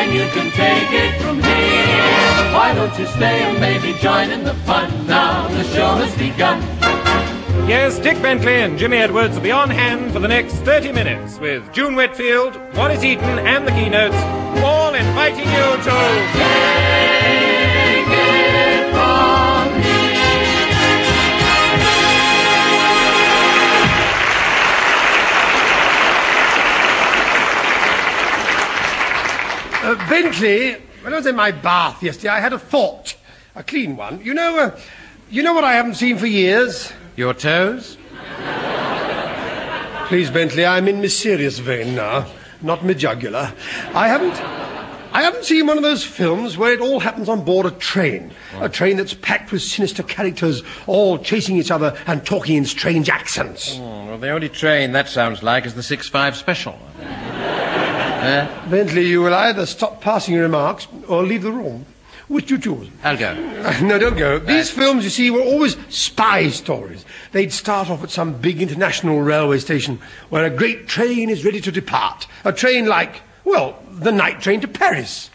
then you can take it from here. Why don't you stay and maybe join in the fun? Now the show has begun. Yes, Dick Bentley and Jimmy Edwards will be on hand for the next 30 minutes with June Whitfield, Wallace Eaton and the keynotes, all inviting you to... Take it from here. Bentley, when I was in my bath yesterday, I had a thought. A clean one. You know what I haven't seen for years? Your toes? Please, Bentley, I'm in my serious vein now, not my jugular. I haven't seen one of those films where it all happens on board a train. Oh. A train that's packed with sinister characters, all chasing each other and talking in strange accents. Oh, well, the only train that sounds like is the 6-5 special. Bentley, you will either stop passing your remarks or leave the room. Which do you choose? I'll go. No, don't go. These films, you see, were always spy stories. They'd start off at some big international railway station where a great train is ready to depart. A train like, well, the night train to Paris.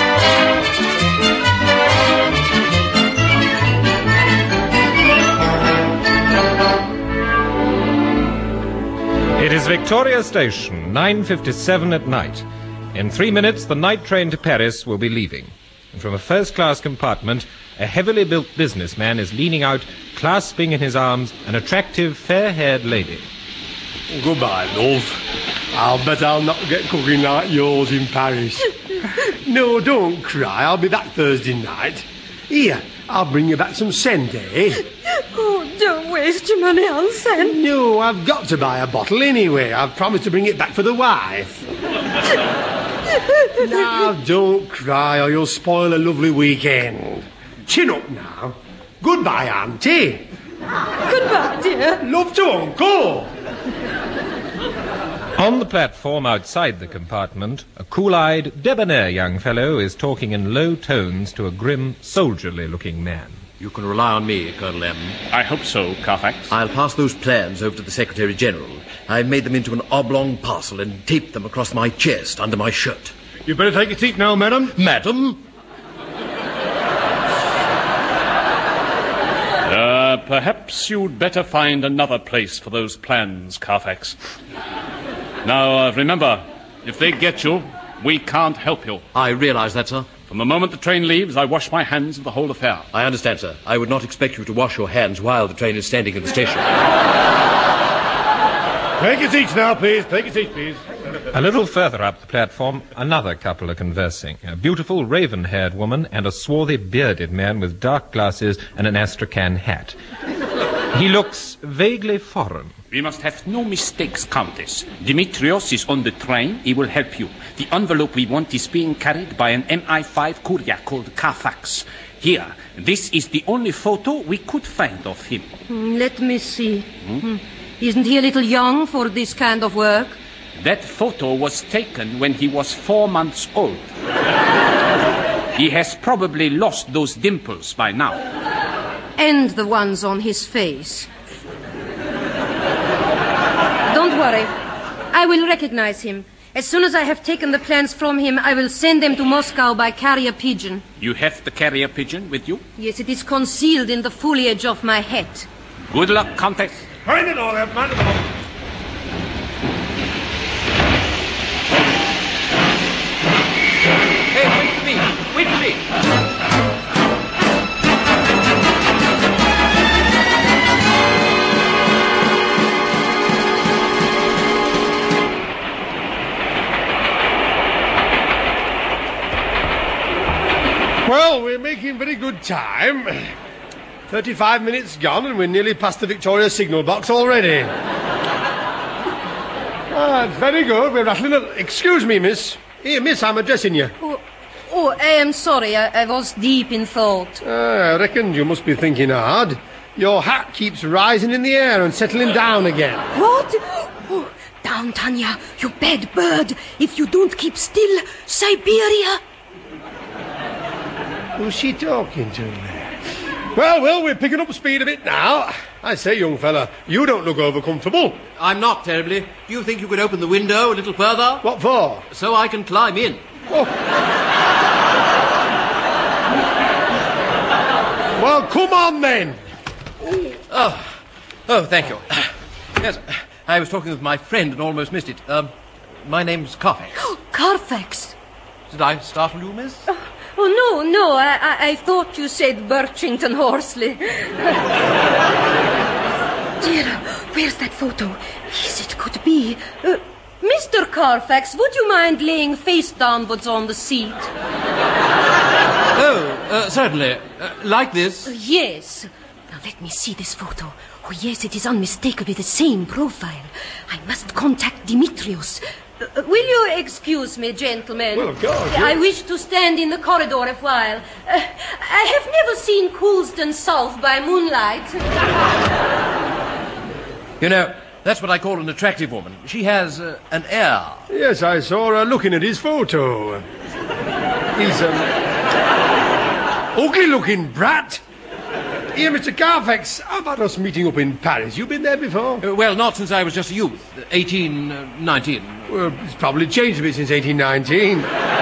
It is Victoria Station, 9:57 at night. In 3 minutes, the night train to Paris will be leaving. And from a first-class compartment, a heavily built businessman is leaning out, clasping in his arms an attractive, fair-haired lady. Goodbye, love. I'll bet I'll not get cooking like yours in Paris. No, don't cry. I'll be back Thursday night. Here, I'll bring you back some scent, eh? Oh, don't waste your money on scent. No, I've got to buy a bottle anyway. I've promised to bring it back for the wife. Now, don't cry or you'll spoil a lovely weekend. Chin up now. Goodbye, Auntie. Goodbye, dear. Love to Uncle. On the platform outside the compartment, a cool-eyed, debonair young fellow is talking in low tones to a grim, soldierly-looking man. You can rely on me, Colonel M. I hope so, Carfax. I'll pass those plans over to the Secretary-General. I've made them into an oblong parcel and taped them across my chest under my shirt. You better take a seat now, madam. Madam? Perhaps you'd better find another place for those plans, Carfax. Now, remember, if they get you, we can't help you. I realise that, sir. From the moment the train leaves, I wash my hands of the whole affair. I understand, sir. I would not expect you to wash your hands while the train is standing in the station. Take your seats now, please. Take your seats, please. A little further up the platform, another couple are conversing. A beautiful raven-haired woman and a swarthy bearded man with dark glasses and an Astrakhan hat. He looks vaguely foreign. We must have no mistakes, Countess. Dimitrios is on the train. He will help you. The envelope we want is being carried by an MI5 courier called Carfax. Here, this is the only photo we could find of him. Let me see. Isn't he a little young for this kind of work? That photo was taken when he was 4 months old. He has probably lost those dimples by now. And the ones on his face. Don't worry. I will recognize him. As soon as I have taken the plans from him, I will send them to Moscow by carrier pigeon. You have the carrier pigeon with you? Yes, it is concealed in the foliage of my hat. Good luck, Countess. Mind it all, mind it all. Hey, wait for me! Wait for me! Well, we're making very good time. 35 minutes gone and we're nearly past the Victoria signal box already. That's very good. We're rattling up. Excuse me, miss. Here, miss, I'm addressing you. Oh, I am sorry. I was deep in thought. I reckon you must be thinking hard. Your hat keeps rising in the air and settling down again. What? Oh, down, Tanya, you bad bird. If you don't keep still, Siberia. Who's she talking to there? Well, we're picking up speed a bit now. I say, young fella, you don't look over-comfortable. I'm not terribly. Do you think you could open the window a little further? What for? So I can climb in. Well, come on then. Oh, thank you. Yes, I was talking with my friend and almost missed it. My name's Carfax. Carfax. Did I startle you, miss? Oh, no. I thought you said Birchington Horsley. Dear, where's that photo? Yes, it could be. Mr. Carfax, would you mind laying face downwards on the seat? Oh, certainly. Like this? Yes. Now, let me see this photo. Oh, yes, it is unmistakably the same profile. I must contact Dimitrios. Will you excuse me, gentlemen? Well, of course. I wish to stand in the corridor a while. I have never seen Coulsdon South by moonlight. You know, that's what I call an attractive woman. She has an air. Yes, I saw her looking at his photo. He's ugly-looking brat. Here, Mr. Carfax, how about us meeting up in Paris? You been there before? Well, not since I was just a youth. 18, 19. Well, it's probably changed a bit since 1819.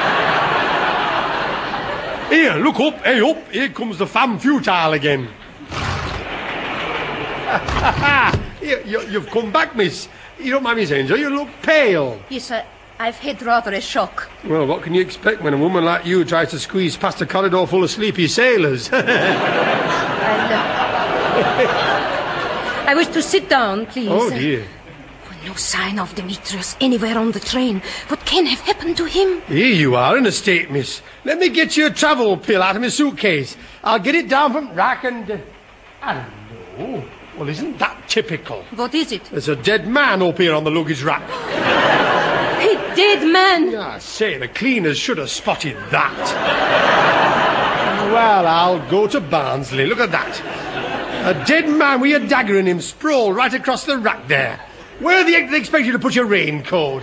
Here, look up, hey up. Here comes the femme futile again. Here, you've come back, miss. You don't mind me saying so, you look pale. Yes, I've had rather a shock. Well, what can you expect when a woman like you tries to squeeze past a corridor full of sleepy sailors? I wish to sit down, please. Oh, dear. No sign of Demetrius anywhere on the train. What can have happened to him? Here you are in a state, miss. Let me get you a travel pill out of my suitcase. I'll get it down from rack and... I don't know. Well, isn't that typical? What is it? There's a dead man up here on the luggage rack. A dead man? I say, the cleaners should have spotted that. Well, I'll go to Barnsley. Look at that. A dead man with a dagger in him sprawled right across the rack there. Where the heck do they expect you to put your raincoat?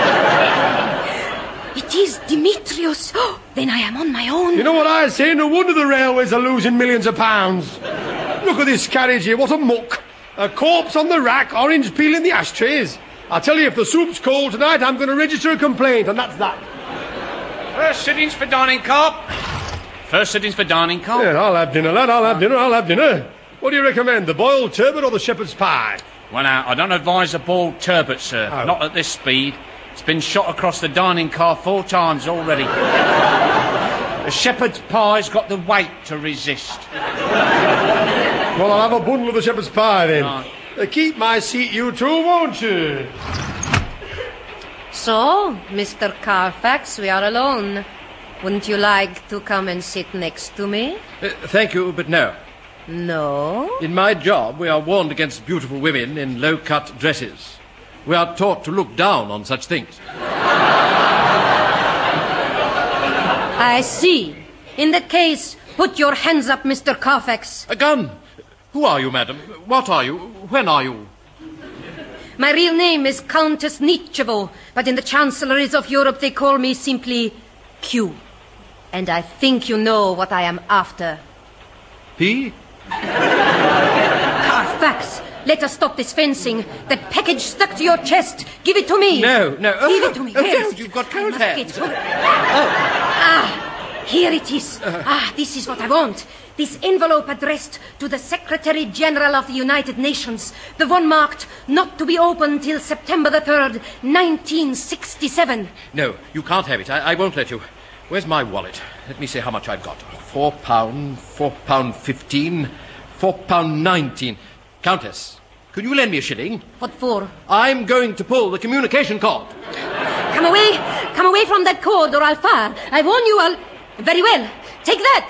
It is Demetrius. Oh, then I am on my own. You know what I say? No wonder the railways are losing millions of pounds. Look at this carriage here. What a muck. A corpse on the rack, orange peel in the ashtrays. I tell you, if the soup's cold tonight, I'm going to register a complaint, and that's that. First sittings for dining car. First sittings for dining car. Yeah, I'll have dinner, lad. I'll have dinner. What do you recommend, the boiled turbot or the shepherd's pie? Well, now, I don't advise a boiled turbot, sir. Oh. Not at this speed. It's been shot across the dining car 4 times already. The shepherd's pie's got the weight to resist. Well, I'll have a bundle of the shepherd's pie, then. Right. Keep my seat, you two, won't you? So, Mr. Carfax, we are alone. Wouldn't you like to come and sit next to me? Thank you, but no. No? In my job, we are warned against beautiful women in low-cut dresses. We are taught to look down on such things. I see. In that case, put your hands up, Mr. Carfax. A gun! Who are you, madam? What are you? When are you? My real name is Countess Nietzschevo, but in the chancelleries of Europe they call me simply Q. And I think you know what I am after. P? Carfax, let us stop this fencing. That package stuck to your chest. Give it to me. No. Give it to me. Oh, Yes. don't. You've got cold I must hands. get- Ah, here it is. This is what I want. This envelope addressed to the Secretary General of the United Nations. The one marked not to be opened till September the 3rd, 1967. No, you can't have it. I won't let you. Where's my wallet? Let me see how much I've got. £4, £4.15, £4.19. Countess, could you lend me a shilling? What for? I'm going to pull the communication cord. Come away from that cord or I'll fire. I warn you, I'll... Very well. Take that.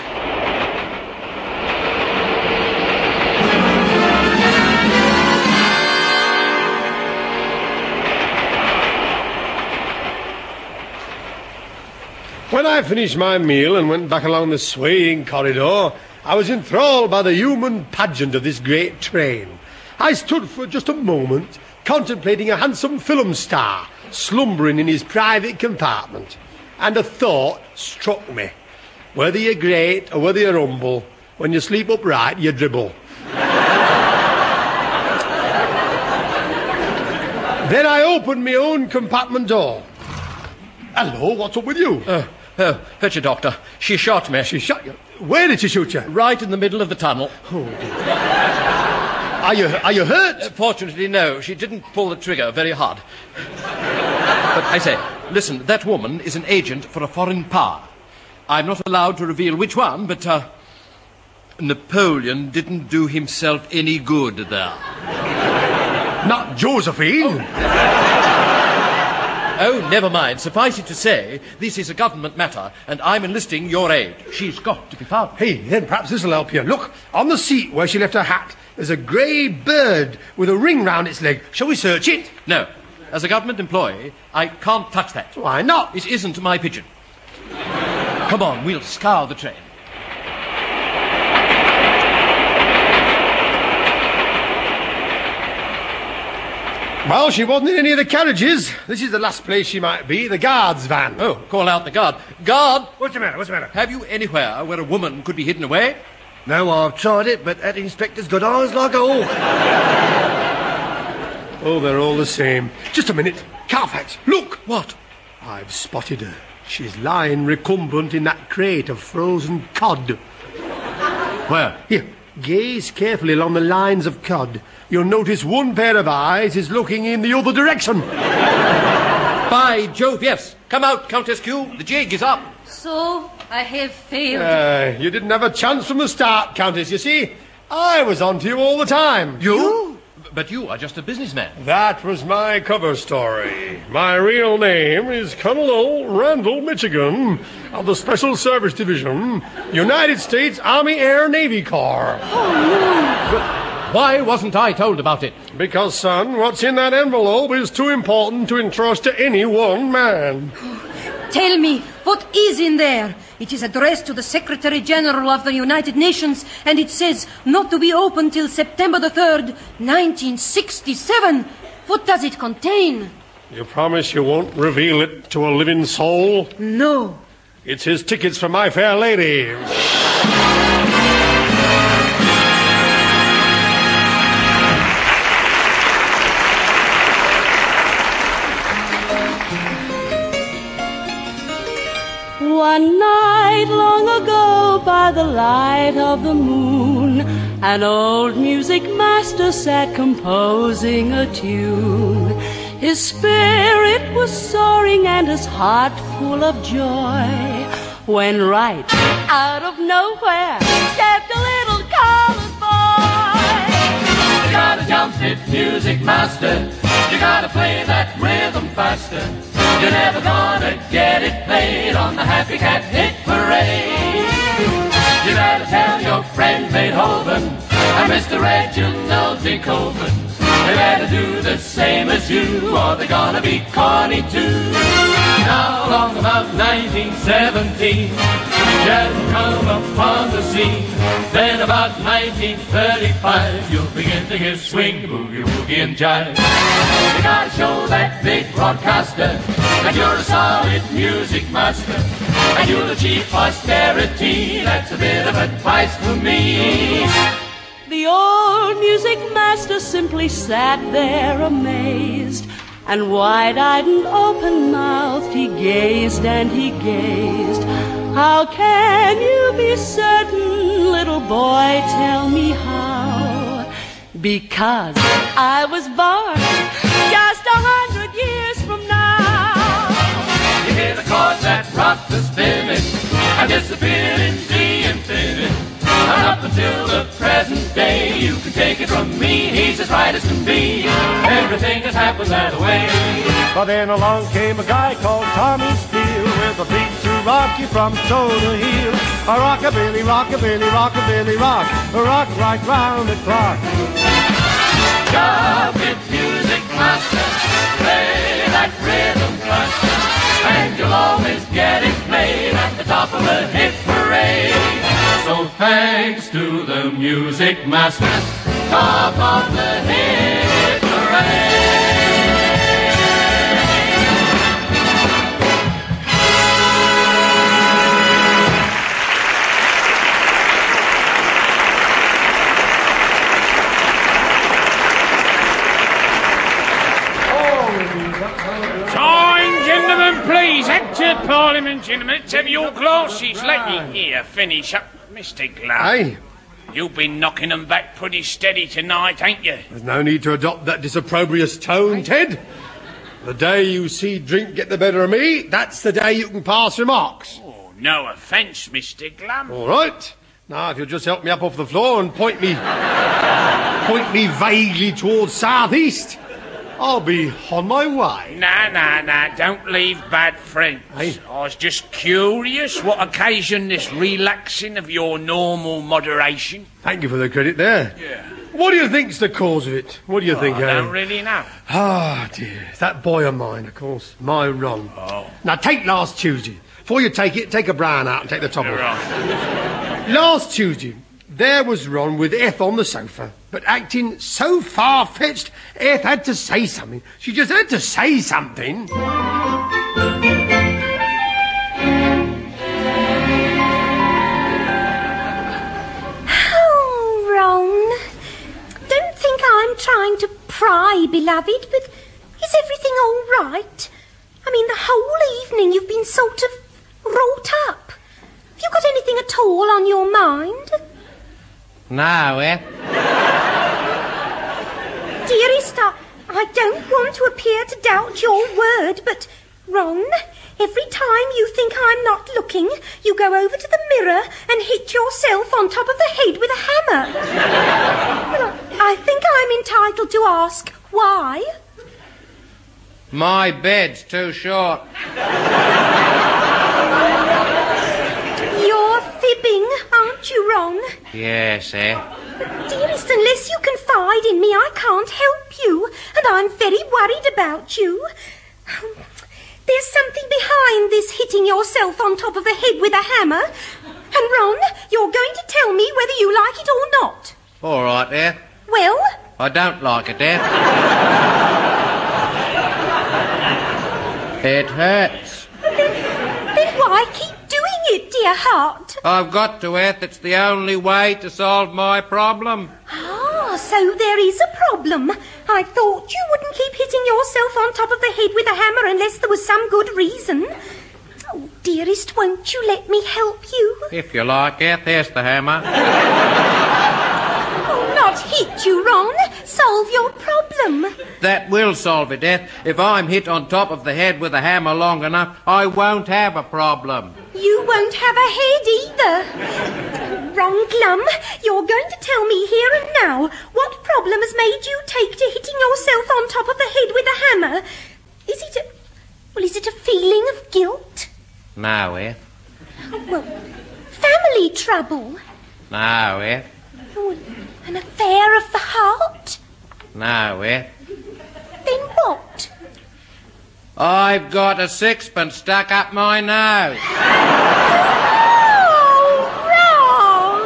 When I finished my meal and went back along the swaying corridor, I was enthralled by the human pageant of this great train. I stood for just a moment, contemplating a handsome film star slumbering in his private compartment, and a thought struck me. Whether you're great or whether you're humble, when you sleep upright, you dribble. Then I opened my own compartment door. Hello, what's up with you? Fetch a doctor. She shot me. She shot you? Where did she shoot you? Right in the middle of the tunnel. Are you hurt? Fortunately, no. She didn't pull the trigger very hard. But I say, listen, that woman is an agent for a foreign power. I'm not allowed to reveal which one, but Napoleon didn't do himself any good there. Not Josephine. Oh, never mind. Suffice it to say, this is a government matter, and I'm enlisting your aid. She's got to be found. Hey, then perhaps this'll help you. Look, on the seat where she left her hat, there's a grey bird with a ring round its leg. Shall we search it? No. As a government employee, I can't touch that. Why not? It isn't my pigeon. Come on, we'll scour the train. Well, she wasn't in any of the carriages. This is the last place she might be, the guard's van. Oh, call out the guard. Guard! What's the matter? Have you anywhere where a woman could be hidden away? No, I've tried it, but that inspector's got eyes like a hawk. Oh, they're all the same. Just a minute. Carfax, look! What? I've spotted her. She's lying recumbent in that crate of frozen cod. Where? Here, gaze carefully along the lines of cod. You'll notice one pair of eyes is looking in the other direction. By Jove, yes. Come out, Countess Q. The jig is up. So, I have failed. You didn't have a chance from the start, Countess, you see. I was on to you all the time. You? But you are just a businessman. That was my cover story. My real name is Colonel O. Randall Michigan of the Special Service Division, United States Army Air Navy Corps. Oh, no. Why wasn't I told about it? Because, son, what's in that envelope is too important to entrust to any one man. Tell me, what is in there? It is addressed to the Secretary General of the United Nations, and it says not to be open till September the 3rd, 1967. What does it contain? You promise you won't reveal it to a living soul? No. It's his tickets for My Fair Lady. One night long ago, by the light of the moon, an old music master sat composing a tune. His spirit was soaring and his heart full of joy, when right out of nowhere stepped a little colored boy. You gotta jump it, music master. You gotta play that rhythm faster. You're never gonna get it played on the Happy Cat Hit Parade. You better tell your friend Beethoven and Mr. Reginald Beethoven. They better do the same as you, or they're gonna be corny too. Now along about 1917, jazz come upon the scene. Then about 1935, you'll begin to hear swing, boogie, woogie, and jive. You gotta show that big broadcaster that you're a solid music master, and you'll achieve posterity. That's a bit of advice from me. The old music master simply sat there amazed, and wide-eyed and open-mouthed he gazed and he gazed. How can you be certain, little boy, tell me how? Because I was born just 100 years from now. You hear the chords that rock the spinet and disappear in the infinite. And up until the present day, you can take it from me, he's as right as can be. Everything has happened that way. But then along came a guy called Tommy Steele, with a beat to rock you from toe to heel. A rockabilly, rockabilly, rockabilly, rock, a rock right round the clock. Jump it, music master, play that rhythm faster, and you'll always get it played at the top of the hit parade. So thanks to the music master, top of the hit parade. Gentlemen, please, that Parliament, gentlemen. Let's have your glasses. Let me here finish up. Mr. Glum. Hey, You've been knocking them back pretty steady tonight, ain't you? there's no need to adopt that disopprobrious tone, Ted. The day you see drink get the better of me, that's the day you can pass remarks. Oh, no offence, Mr. Glum. All right. Now, if you'll just help me up off the floor and point me vaguely towards southeast, I'll be on my way. Nah, don't leave bad friends. Hey. I was just curious what occasioned this relaxing of your normal moderation. Thank you for the credit there. Yeah. What do you think's the cause of it? What do you think, I eh? don't really know. Ah, dear. It's that boy of mine, of course. My Ron. Oh. Now, take last Tuesday. Before you take it, take a brown out and take the top off. Right. Last Tuesday, there was Ron with Eth on the sofa, but acting so far-fetched, Eth had to say something. She just had to say something. Oh, Ron. Don't think I'm trying to pry, beloved, but is everything all right? I mean, the whole evening you've been sort of wrought up. Have you got anything at all on your mind? No, Dearest, I don't want to appear to doubt your word, but, Ron, every time you think I'm not looking, you go over to the mirror and hit yourself on top of the head with a hammer. Well, I think I'm entitled to ask why. My bed's too short. You're fibbing, aren't you, Ron? Yes, Dearest, unless you confide in me, I can't help you, and I'm very worried about you. There's something behind this hitting yourself on top of the head with a hammer. And, Ron, you're going to tell me whether you like it or not. All right, Well? I don't like it, It hurts. Then why keep doing it, dear heart? I've got to, It's the only way to solve my problem. Ah, so there is a problem. I thought you wouldn't keep hitting yourself on top of the head with a hammer unless there was some good reason. Oh, dearest, won't you let me help you? If you like, there's the hammer. Oh, not hit you, Ron. Solve your problem. That will solve it, If I'm hit on top of the head with a hammer long enough, I won't have a problem. You won't have a head either. Ron Glum, you're going to tell me here and now what problem has made you take to hitting yourself on top of the head with a hammer. Is it a feeling of guilt? No, Well, family trouble? No, Oh, an affair of the heart? No, Then what? I've got a sixpence stuck up my nose. Oh, Ron!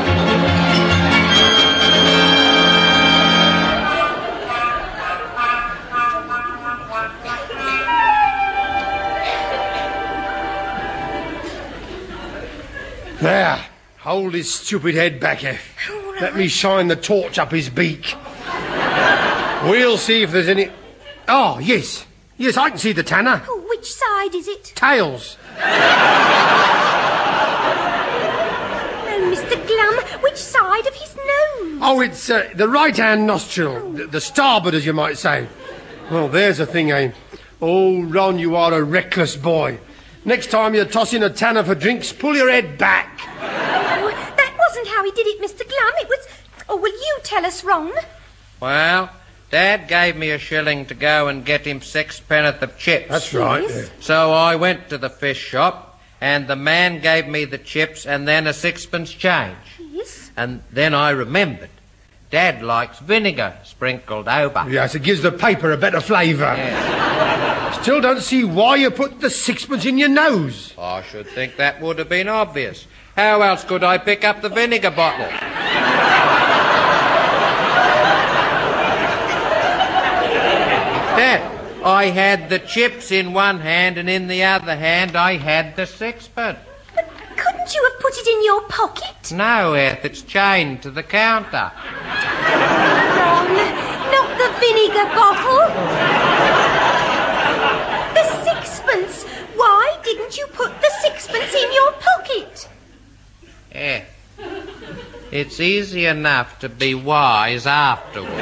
There. Hold his stupid head back, Eth. Let me shine the torch up his beak. We'll see if there's any... Oh, yes. Yes, I can see the tanner. Oh, which side is it? Tails. Oh, Mr. Glum, which side of his nose? Oh, it's the right-hand nostril. The starboard, as you might say. Well, there's a thing, Oh, Ron, you are a reckless boy. Next time you're tossing a tanner for drinks, pull your head back. Oh, that wasn't how he did it, Mr. Glum. It was... Oh, will you tell us, Ron? Well, Dad gave me a shilling to go and get him 6 pence of chips. That's right. Yes. So I went to the fish shop, and the man gave me the chips and then a 6 pence change. Yes. And then I remembered. Dad likes vinegar sprinkled over. Yes, it gives the paper a better flavour. Yeah. Still don't see why you put the 6 pence in your nose. I should think that would have been obvious. How else could I pick up the vinegar bottle? Dad, I had the chips in one hand and in the other hand I had the 6 pence. But couldn't you have put it in your pocket? No, Eth, it's chained to the counter. Ron, not the vinegar bottle. The 6 pence. Why didn't didn't you put the sixpence in your pocket? Yeah. It's easy enough to be wise afterwards.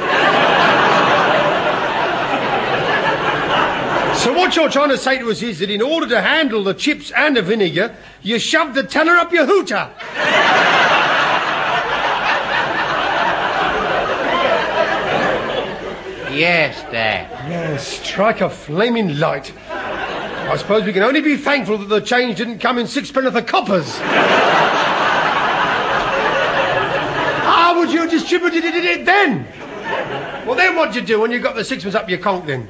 So what you're trying to say to us is that in order to handle the chips and the vinegar, you shoved the tenner up your hooter. Yes, Dad. Yes, strike a flaming light. I suppose we can only be thankful that the change didn't come in sixpenn'orth coppers. How would you have distributed it then? Well, then what'd you do when you got the sixpence up your conk then?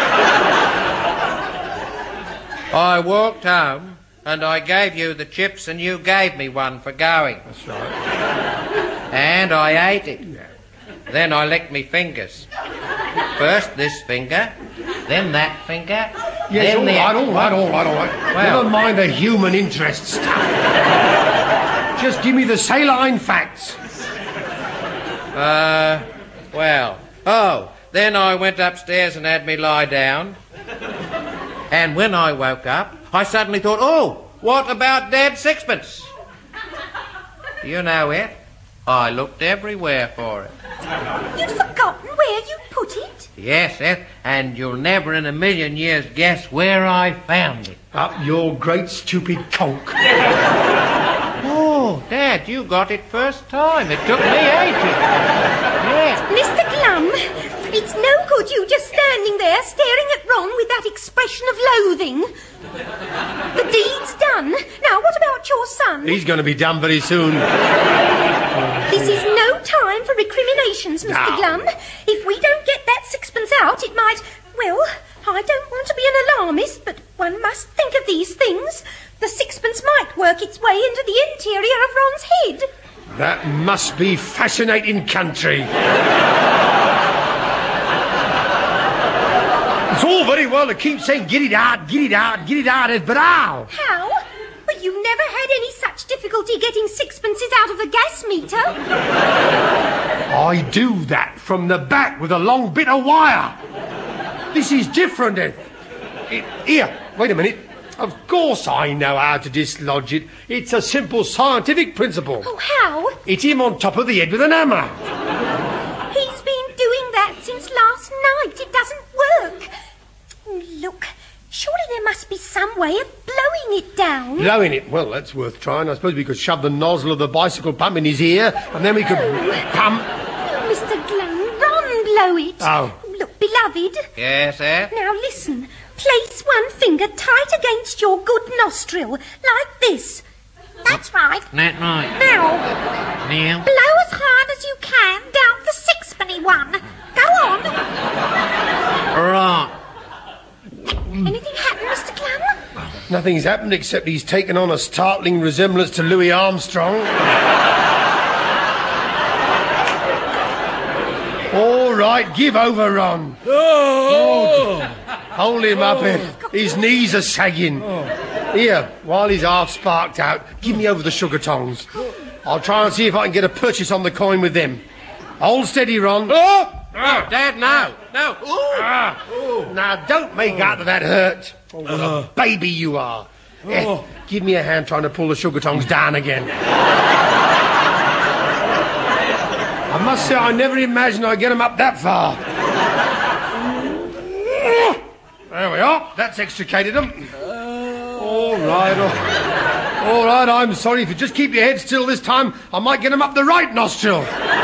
I walked home and I gave you the chips and you gave me one for going. That's right. And I ate it. Then I licked me fingers. First this finger, then that finger, Yes, then all right. Well, Never mind the human interest stuff. Just give me the saline facts. Then I went upstairs and had me lie down. And when I woke up, I suddenly thought, what about Dad's sixpence? Do you know it? I looked everywhere for it. You'd forgotten where you put it? Yes, Eth, and you'll never in a million years guess where I found it. Up your great stupid conk. Oh, Dad, you got it first time. It took me ages. Yes. Mr. Glum, it's no good you just standing there staring at Ron with that expression of loathing. The deed's done. Now, what about your son? He's going to be done very soon. This is no time for recriminations, Mr. Glum. If we don't get that sixpence out, it might... Well, I don't want to be an alarmist, but one must think of these things. The sixpence might work its way into the interior of Ron's head. That must be fascinating country. It's all very well to keep saying, get it out, but how? How? But you've never had any such difficulty getting sixpences out of the gas meter. I do that from the back with a long bit of wire. This is different, Ed. Here, wait a minute. Of course I know how to dislodge it. It's a simple scientific principle. Oh, how? Hit him on top of the head with an hammer. He's been doing that since last night. It doesn't work. Look, surely there must be some way of blowing it down. Blowing it? Well, that's worth trying. I suppose we could shove the nozzle of the bicycle pump in his ear, and then we could pump... Oh, Mr. Glum, Ron blow it. Oh. Look, beloved. Yes, Ed? Now listen. Place one finger tight against your good nostril, like this. That's right. That's right. Now, Now? blow as hard as you can down the sixpenny one. Go on. Right. Anything happen, Mr. Glum? Nothing's happened except he's taken on a startling resemblance to Louis Armstrong. All right, give over, Ron. Oh. Hold him up, Ed. His knees are sagging. Here, while he's half sparked out, give me over the sugar tongs. I'll try and see if I can get a purchase on the coin with them. Hold steady, Ron. Oh, Dad, no. No. Now, don't make out that that hurt. Oh, what a baby you are. Give me a hand trying to pull the sugar tongs down again. I must say, I never imagined I'd get them up that far. There we are. That's extricated them. All right, I'm sorry. If you just keep your head still this time, I might get them up the right nostril. No.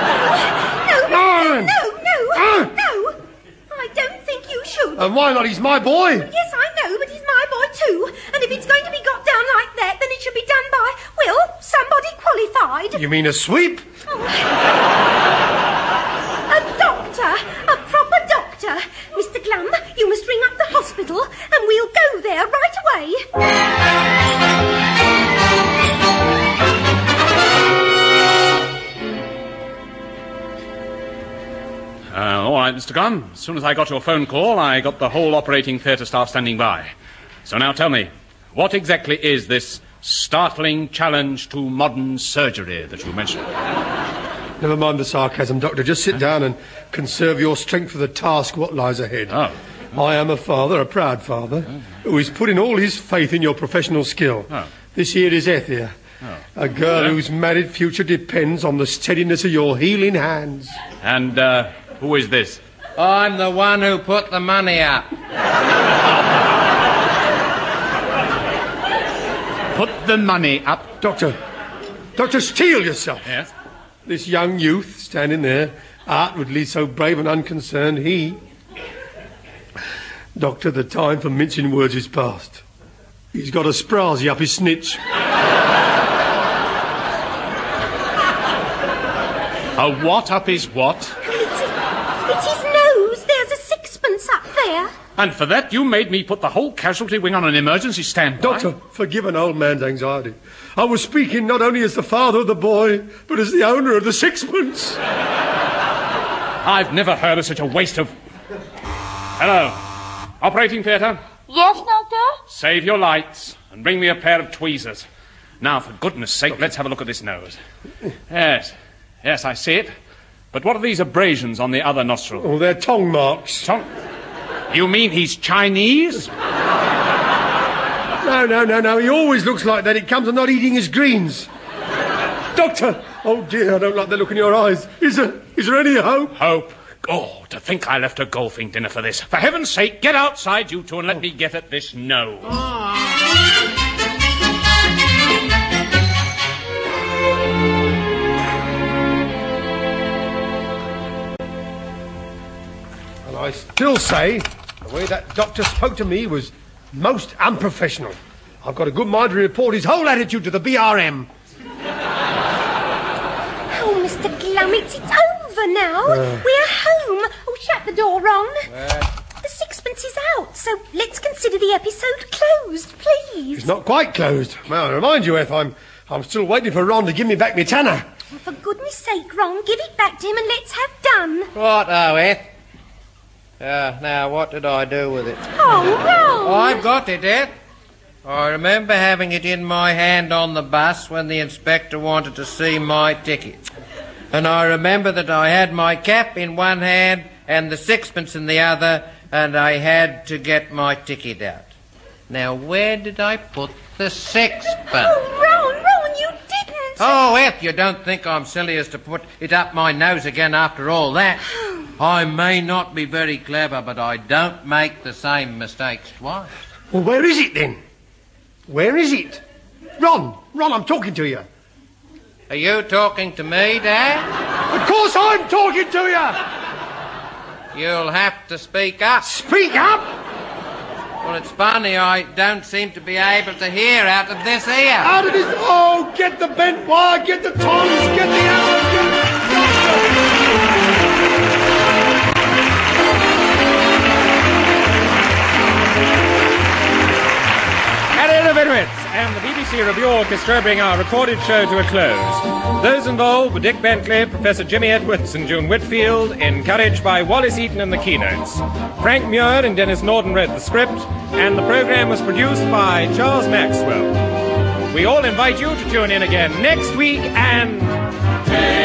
I don't think you should. And why not? He's my boy. Yes, I know, but he's my boy too. And if it's going to be got down like that, then it should be done by, well, somebody qualified. You mean a sweep? A doctor. A proper doctor. Mr. Glum, you must ring up the hospital and we'll go there right away. All right, Mr. Glum. As soon as I got your phone call, I got the whole operating theatre staff standing by. So now tell me, what exactly is this startling challenge to modern surgery that you mentioned? Never mind the sarcasm, Doctor. Just sit down and conserve your strength for the task what lies ahead. Oh. I am a father, a proud father, who is putting all his faith in your professional skill. Oh. This here is Ethia, a girl whose married future depends on the steadiness of your healing hands. And who is this? I'm the one who put the money up. Put the money up. Doctor, steel yourself. Yes? This young youth standing there, outwardly so brave and unconcerned, Doctor, the time for mincing words is past. He's got a sprazy up his snitch. A what up his what? It's his nose. There's a sixpence up there. And for that you made me put the whole casualty wing on an emergency standby? Doctor, forgive an old man's anxiety. I was speaking not only as the father of the boy, but as the owner of the sixpence. I've never heard of such a waste of... Hello. Operating theatre? Yes, Doctor? Save your lights and bring me a pair of tweezers. Now, for goodness sake, let's have a look at this nose. Yes, I see it. But what are these abrasions on the other nostril? Oh, they're tongue marks. You mean he's Chinese? No. He always looks like that. It comes of not eating his greens. Doctor! Oh, dear, I don't like the look in your eyes. Is there any hope? Hope? Oh, to think I left a golfing dinner for this. For heaven's sake, get outside, you two, and let me get at this nose. And I still say the way that doctor spoke to me was most unprofessional. I've got a good mind to report his whole attitude to the BRM. Oh, Mr. Glummits, it's over now. We're home. Oh, shut the door, Ron. The sixpence is out, so let's consider the episode closed, please. It's not quite closed. Well, I remind you, Eth, I'm still waiting for Ron to give me back my tanner. Well, for goodness sake, Ron, give it back to him and let's have done. Righto, Eth. Now, what did I do with it? Oh, Ron! I've got it, Eth. I remember having it in my hand on the bus when the inspector wanted to see my ticket. And I remember that I had my cap in one hand and the sixpence in the other, and I had to get my ticket out. Now, where did I put the sixpence? Oh, Ron, you didn't! Oh, Eth, you don't think I'm silly as to put it up my nose again after all that? I may not be very clever, but I don't make the same mistakes twice. Well, where is it, then? Where is it? Ron, I'm talking to you. Are you talking to me, Dad? Of course I'm talking to you! You'll have to speak up. Speak up? Well, it's funny, I don't seem to be able to hear out of this ear. Out of this... Oh, get the bent wire, get the tongs, get the hour, get the... At 11 minutes, and the BBC Review Orchestra bring our recorded show to a close. Those involved were Dick Bentley, Professor Jimmy Edwards and June Whitfield, encouraged by Wallace Eaton in the keynotes. Frank Muir and Dennis Norton read the script, and the programme was produced by Charles Maxwell. We all invite you to tune in again next week and...